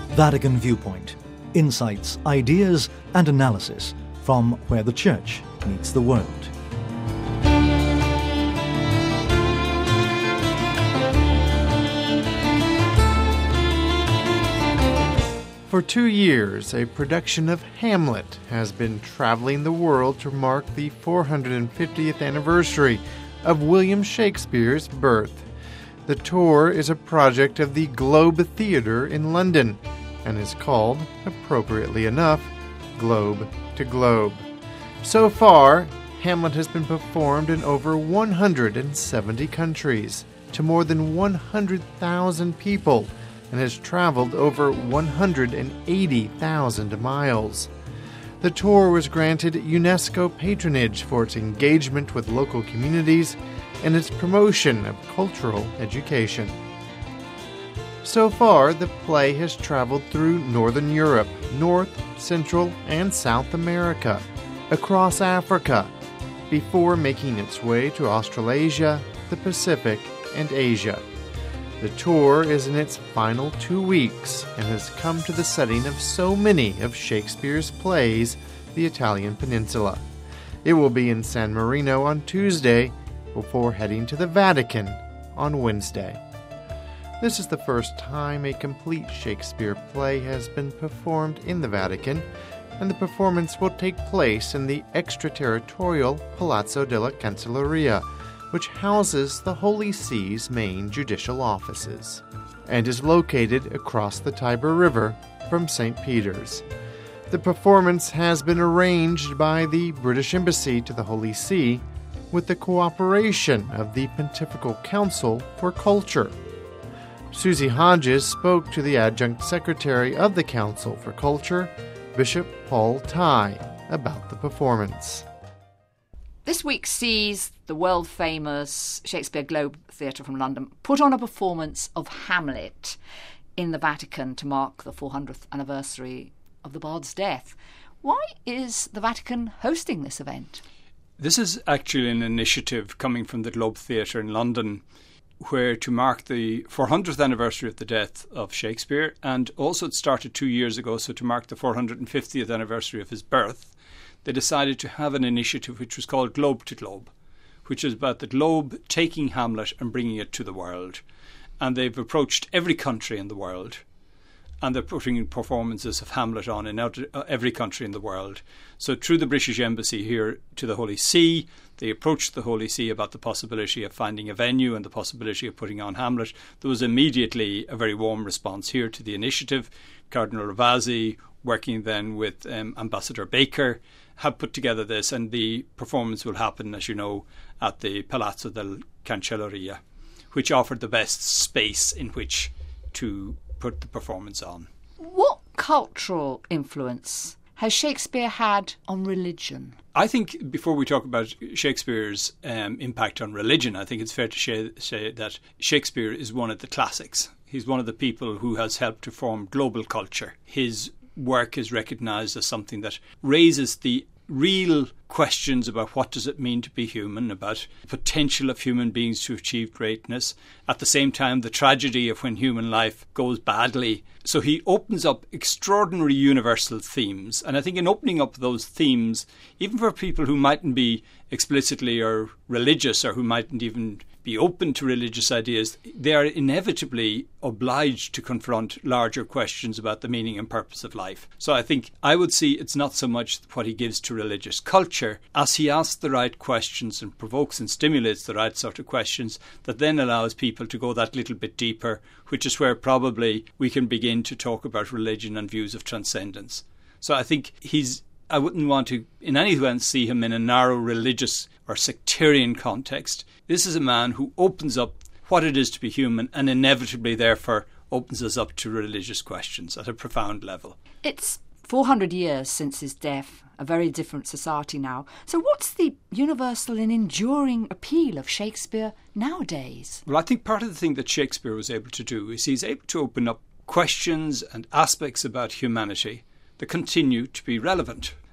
Vatican Viewpoint. Insights, ideas and analysis from where the Church meets the world. For 2 years, a production of Hamlet has been traveling the world to mark the 450th anniversary of William Shakespeare's birth. The tour is a project of the Globe Theatre in London and is called, appropriately enough, Globe to Globe. So far, Hamlet has been performed in over 170 countries to more than 100,000 people and has traveled over 180,000 miles. The tour was granted UNESCO patronage for its engagement with local communities and its promotion of cultural education. So far, the play has traveled through Northern Europe, North, Central, and South America, across Africa, before making its way to Australasia, the Pacific, and Asia. The tour is in its final 2 weeks and has come to the setting of so many of Shakespeare's plays, the Italian peninsula. It will be in San Marino on Tuesday before heading to the Vatican on Wednesday. This is the first time a complete Shakespeare play has been performed in the Vatican, and the performance will take place in the extraterritorial Palazzo della Cancelleria, which houses the Holy See's main judicial offices, and is located across the Tiber River from St. Peter's. The performance has been arranged by the British Embassy to the Holy See with the cooperation of the Pontifical Council for Culture. Susie Hodges spoke to the Adjunct Secretary of the Council for Culture, Bishop Paul Tye, about the performance. This week sees the world-famous Shakespeare Globe Theatre from London put on a performance of Hamlet in the Vatican to mark the 400th anniversary of the bard's death. Why is the Vatican hosting this event? This is actually an initiative coming from the Globe Theatre in London, where to mark the 400th anniversary of the death of Shakespeare, and also it started 2 years ago, so to mark the 450th anniversary of his birth, they decided to have an initiative which was called Globe to Globe, which is about the globe taking Hamlet and bringing it to the world. And they've approached every country in the world, and they're putting performances of Hamlet on in every country in the world. So through the British Embassy here to the Holy See, they approached the Holy See about the possibility of finding a venue and the possibility of putting on Hamlet. There was immediately a very warm response here to the initiative. Cardinal Ravasi, working then with Ambassador Baker, have put together this, and the performance will happen, as you know, at the Palazzo della Cancelleria, which offered the best space in which to put the performance on. What cultural influence has Shakespeare had on religion? I think before we talk about Shakespeare's impact on religion, I think it's fair to say that Shakespeare is one of the classics. He's one of the people who has helped to form global culture. His work is recognised as something that raises the real questions about what does it mean to be human, about the potential of human beings to achieve greatness, at the same time the tragedy of when human life goes badly. So he opens up extraordinary universal themes, and I think in opening up those themes, even for people who mightn't be explicitly or religious, or who mightn't even be open to religious ideas, they are inevitably obliged to confront larger questions about the meaning and purpose of life. So I think I would see it's not so much what he gives to religious culture as he asks the right questions and provokes and stimulates the right sort of questions that then allows people to go that little bit deeper, which is where probably we can begin to talk about religion and views of transcendence. So I think I wouldn't want to in any way see him in a narrow religious or sectarian context. This is a man who opens up what it is to be human and inevitably therefore opens us up to religious questions at a profound level. It's 400 years since his death, a very different society now. So what's the universal and enduring appeal of Shakespeare nowadays? Well, I think part of the thing that Shakespeare was able to do is he's able to open up questions and aspects about humanity that continue to be relevant.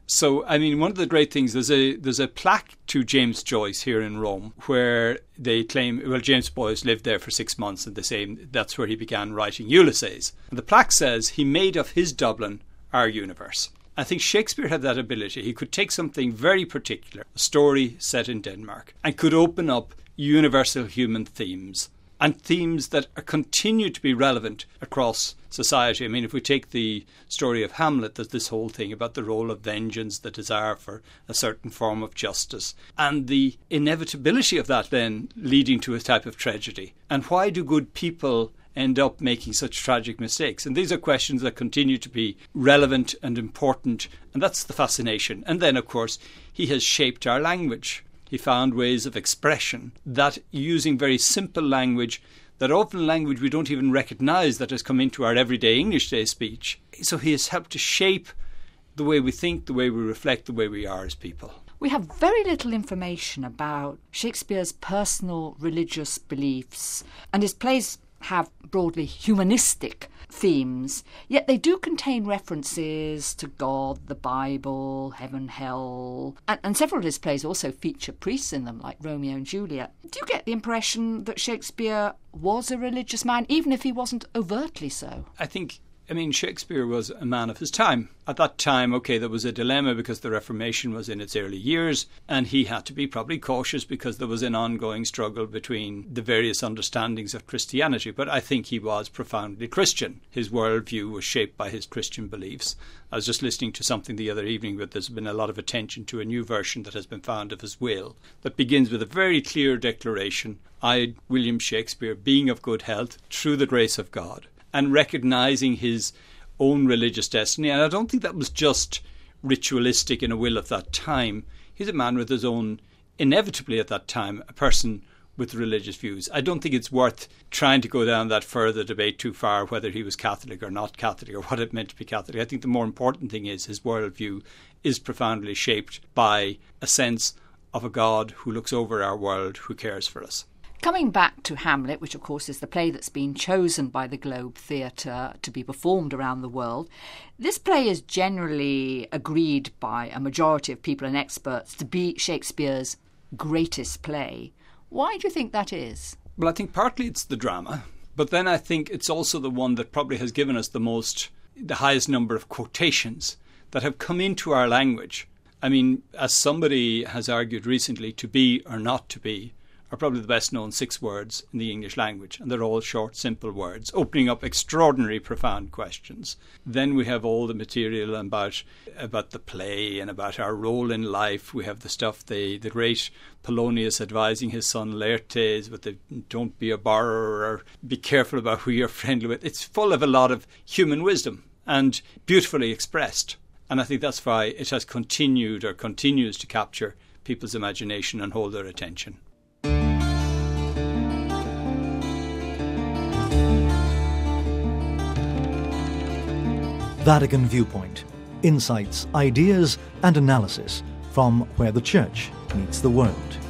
So, I mean, one of the great things, there's a plaque to James Joyce here in Rome where they claim, well, James Joyce lived there for 6 months and they say that's where he began writing Ulysses. And the plaque says he made of his Dublin our universe. I think Shakespeare had that ability. He could take something very particular, a story set in Denmark, and could open up universal human themes, and themes that continue to be relevant across society. I mean, if we take the story of Hamlet, there's this whole thing about the role of vengeance, the desire for a certain form of justice, and the inevitability of that then leading to a type of tragedy. And why do good people end up making such tragic mistakes? And these are questions that continue to be relevant and important, and that's the fascination. And then, of course, he has shaped our language. He found ways of expression that, using very simple language, that often language we don't even recognise that has come into our everyday English day speech. So he has helped to shape the way we think, the way we reflect, the way we are as people. We have very little information about Shakespeare's personal religious beliefs, and his plays have broadly humanistic themes, yet they do contain references to God, the Bible, heaven, hell, and several of his plays also feature priests in them, like Romeo and Juliet. Do you get the impression that Shakespeare was a religious man, even if he wasn't overtly so? I mean, Shakespeare was a man of his time. At that time, OK, there was a dilemma because the Reformation was in its early years, and he had to be probably cautious because there was an ongoing struggle between the various understandings of Christianity. But I think he was profoundly Christian. His worldview was shaped by his Christian beliefs. I was just listening to something the other evening, but there's been a lot of attention to a new version that has been found of his will that begins with a very clear declaration: I, William Shakespeare, being of good health, through the grace of God, and recognising his own religious destiny. And I don't think that was just ritualistic in a will of that time. He's a man with his own, inevitably at that time, a person with religious views. I don't think it's worth trying to go down that further debate too far, whether he was Catholic or not Catholic or what it meant to be Catholic. I think the more important thing is his worldview is profoundly shaped by a sense of a God who looks over our world, who cares for us. Coming back to Hamlet, which of course is the play that's been chosen by the Globe Theatre to be performed around the world, this play is generally agreed by a majority of people and experts to be Shakespeare's greatest play. Why do you think that is? Well, I think partly it's the drama, but then I think it's also the one that probably has given us the highest number of quotations that have come into our language. I mean, as somebody has argued recently, to be or not to be are probably the best known 6 words in the English language, and they're all short, simple words, opening up extraordinary, profound questions. Then we have all the material about the play and about our role in life. We have the stuff, the great Polonius advising his son Laertes with the don't be a borrower or be careful about who you're friendly with. It's full of a lot of human wisdom and beautifully expressed. And I think that's why it has continued or continues to capture people's imagination and hold their attention. Vatican Viewpoint. Insights, ideas and analysis from where the Church meets the world.